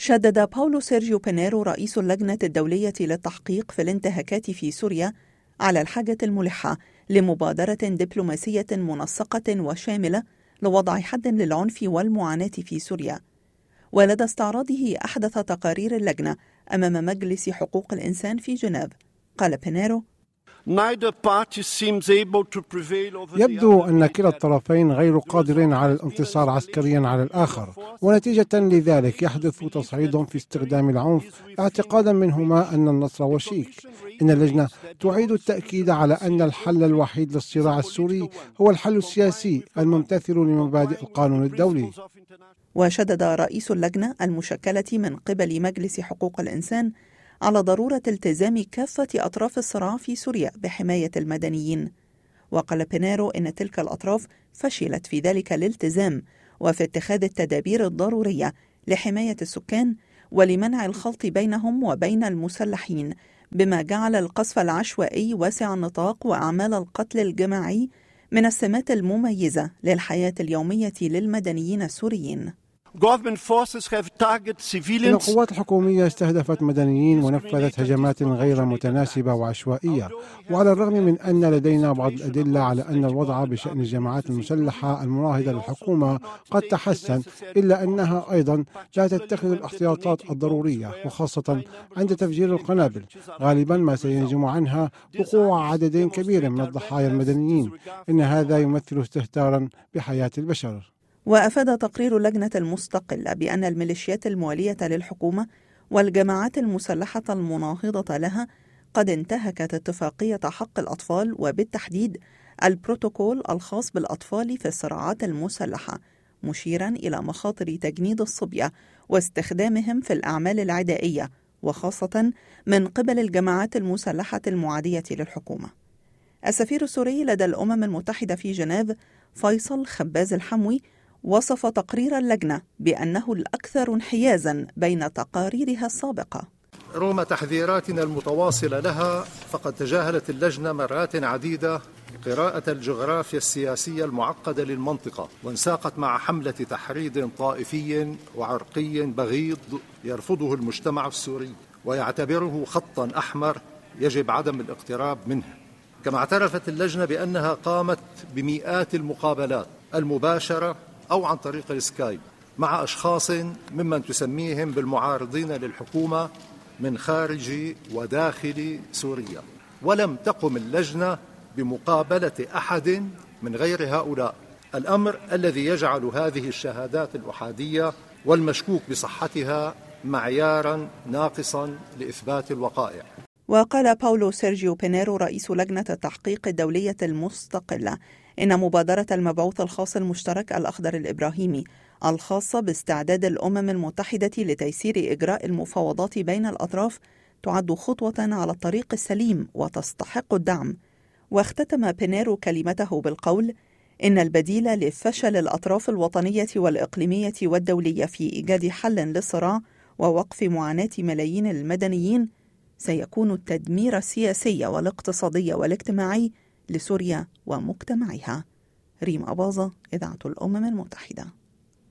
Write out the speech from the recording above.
شدد باولو سيرجيو بينيرو رئيس اللجنة الدولية للتحقيق في الانتهاكات في سوريا على الحاجة الملحة لمبادرة دبلوماسية منسقة وشاملة لوضع حد للعنف والمعاناة في سوريا. ولدى استعراضه أحدث تقارير اللجنة أمام مجلس حقوق الإنسان في جنيف، قال بينيرو: يبدو أن كلا الطرفين غير قادرين على الانتصار عسكريا على الآخر، ونتيجة لذلك يحدث تصعيد في استخدام العنف اعتقادا منهما أن النصر وشيك. إن اللجنة تعيد التأكيد على أن الحل الوحيد للصراع السوري هو الحل السياسي الممتثل لمبادئ القانون الدولي. وشدد رئيس اللجنة المشكلة من قبل مجلس حقوق الإنسان على ضرورة التزام كافة أطراف الصراع في سوريا بحماية المدنيين. وقال بينيرو إن تلك الأطراف فشلت في ذلك الالتزام وفي اتخاذ التدابير الضرورية لحماية السكان ولمنع الخلط بينهم وبين المسلحين، بما جعل القصف العشوائي واسع النطاق وأعمال القتل الجماعي من السمات المميزة للحياة اليومية للمدنيين السوريين. إن القوات الحكومية استهدفت مدنيين ونفذت هجمات غير متناسبة وعشوائية، وعلى الرغم من أن لدينا بعض الأدلة على أن الوضع بشأن الجماعات المسلحة المناهضة للحكومة قد تحسن، إلا أنها أيضا لا تتخذ الاحتياطات الضرورية، وخاصة عند تفجير القنابل، غالبا ما سينجم عنها وقوع عدد كبير من الضحايا المدنيين. إن هذا يمثل استهتارا بحياة البشر. وأفاد تقرير اللجنة المستقلة بأن الميليشيات الموالية للحكومة والجماعات المسلحة المناهضة لها قد انتهكت اتفاقية حق الأطفال، وبالتحديد البروتوكول الخاص بالأطفال في الصراعات المسلحة، مشيرا إلى مخاطر تجنيد الصبية واستخدامهم في الأعمال العدائية، وخاصة من قبل الجماعات المسلحة المعادية للحكومة. السفير السوري لدى الأمم المتحدة في جنيف فيصل خباز الحموي وصف تقرير اللجنة بأنه الأكثر انحيازاً بين تقاريرها السابقة. رغم تحذيراتنا المتواصلة لها، فقد تجاهلت اللجنة مرات عديدة قراءة الجغرافيا السياسية المعقدة للمنطقة، وانساقت مع حملة تحريض طائفي وعرقي بغيض يرفضه المجتمع السوري ويعتبره خطاً أحمر يجب عدم الاقتراب منه. كما اعترفت اللجنة بأنها قامت بمئات المقابلات المباشرة أو عن طريق السكايب مع أشخاص ممن تسميهم بالمعارضين للحكومة من خارج وداخل سوريا، ولم تقم اللجنة بمقابلة أحد من غير هؤلاء، الأمر الذي يجعل هذه الشهادات الأحادية والمشكوك بصحتها معياراً ناقصاً لإثبات الوقائع. وقال باولو سيرجيو بينيرو رئيس لجنة التحقيق الدولية المستقلة إن مبادرة المبعوث الخاص المشترك الأخضر الإبراهيمي الخاصة باستعداد الأمم المتحدة لتيسير إجراء المفاوضات بين الأطراف تعد خطوة على الطريق السليم وتستحق الدعم. واختتم بينيرو كلمته بالقول إن البديل لفشل الأطراف الوطنية والإقليمية والدولية في إيجاد حل للصراع ووقف معاناة ملايين المدنيين سيكون التدمير السياسي والاقتصادي والاجتماعي لسوريا ومجتمعها. ريم أباظة، إذاعة الأمم المتحدة.